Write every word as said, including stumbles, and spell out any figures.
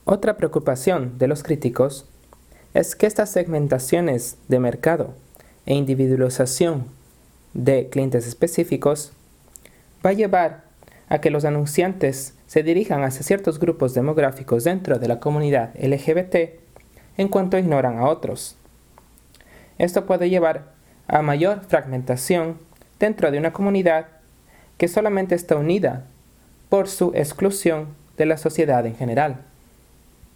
Otra preocupación de los críticos es que estas segmentaciones de mercado e individualización de clientes específicos va a llevar a que los anunciantes se dirijan hacia ciertos grupos demográficos dentro de la comunidad L G B T en cuanto ignoran a otros. Esto puede llevar a mayor fragmentación dentro de una comunidad que solamente está unida por su exclusión de la sociedad en general.